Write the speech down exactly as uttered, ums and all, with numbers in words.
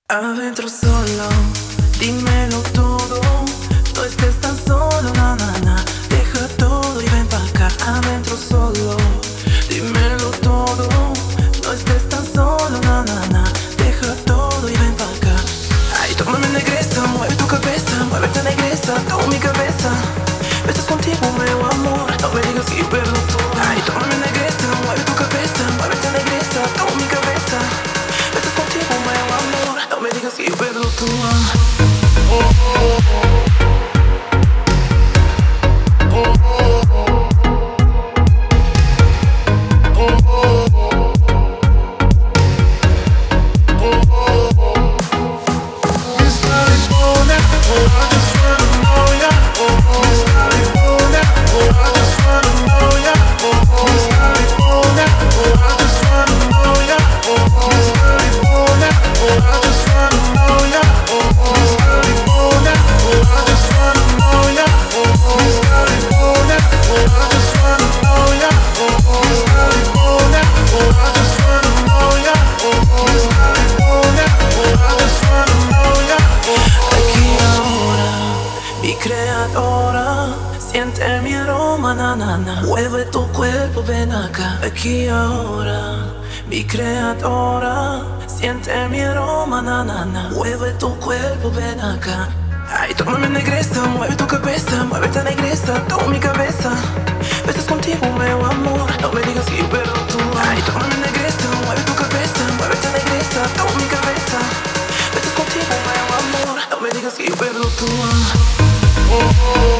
Adentro solo, dímelo todo. No estés tan solo, na na na. Deja todo y ven pa' acá. Adentro solo, dímelo todo. No estés tan solo, na na na. Deja todo y ven pa' acá. Ay, tómame negresa, mueve tu cabeza, muévete negresa, toma mi cabeza. Besas contigo, meu amor, no me digas que pierdo todo. Ay, tómame negresa, mueve tu cabeza, muévete negresa, toma mi cabeza. Besas contigo, meu amor, no me digas que pierdo todo. Oh, oh, oh. Creadora, siente mi aroma, na na na. Mueve tu cuerpo, ven acá. Aquí ahora, mi creadora, siente mi aroma, na na na. Mueve tu cuerpo, ven acá. Ay, tómame negresa, mueve tu cabeza, muévete negresa, toma mi cabeza. Besas contigo, meu amor, no me digas que pierdo todo. Ay, tómame negresa, mueve tu cabeza, muévete negresa, toma mi cabeza. Besas contigo, meu amor, no me digas que pierdo todo. Oh, oh.